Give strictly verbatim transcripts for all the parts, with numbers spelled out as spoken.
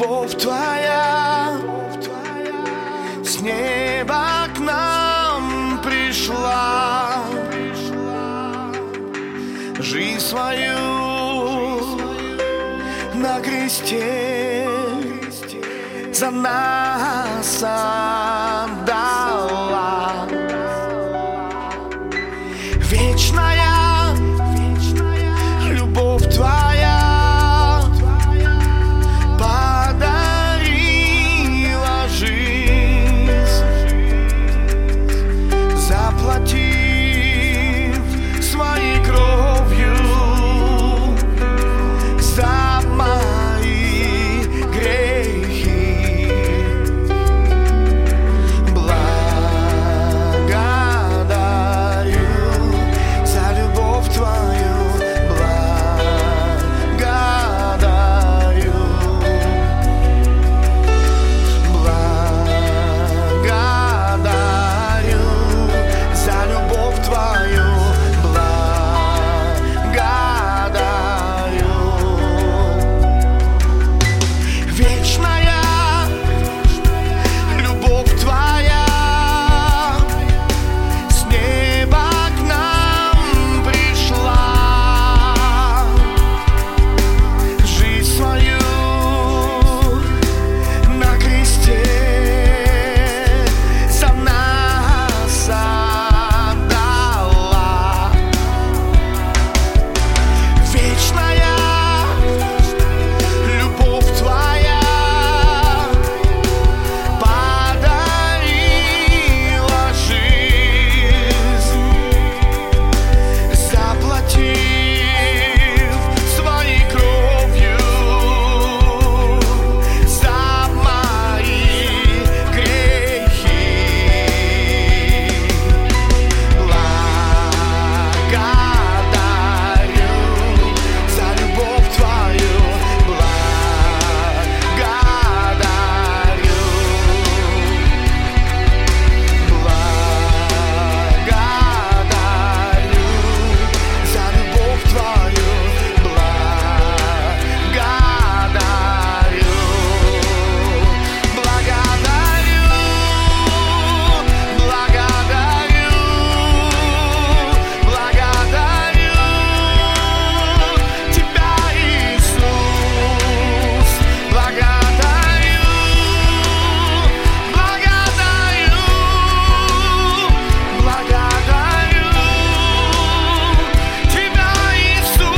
любовь твоя с неба к нам пришла, жизнь свою на кресте за нас отдала. Вечная любовь твоя подарила жизнь, заплатив своей кровью за мои грехи. Благодарю за любовь твою, благодарю, благодарю за любовь твою, благодарю. Вечная любовь твоя с неба к нам пришла, жизнь свою на кресте за нас отдала. Вечная любовь твоя подарила жизнь, заплатив своей кровью за мои грехи. Благодарю за любовь твою, благодарю, благодарю за любовь твою, благодарю, благодарю, благодарю, благодарю тебя, Иисус, благодарю, благодарю, благодарю тебя, Иисус.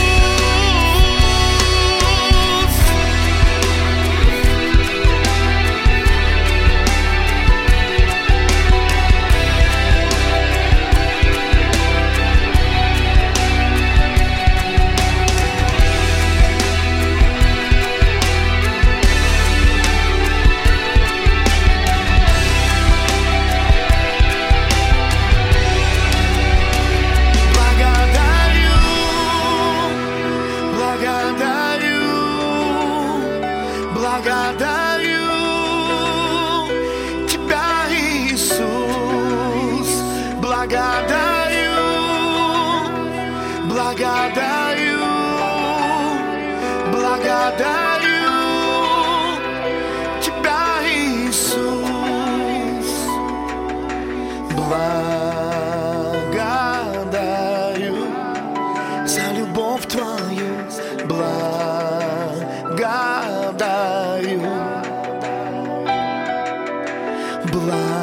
Благодарю, благодарю, благодарю тебя, Иисус, благодарю, благодарю, благодарю тебя, Иисус, благодарю за любовь твою, благодарю, благодарю.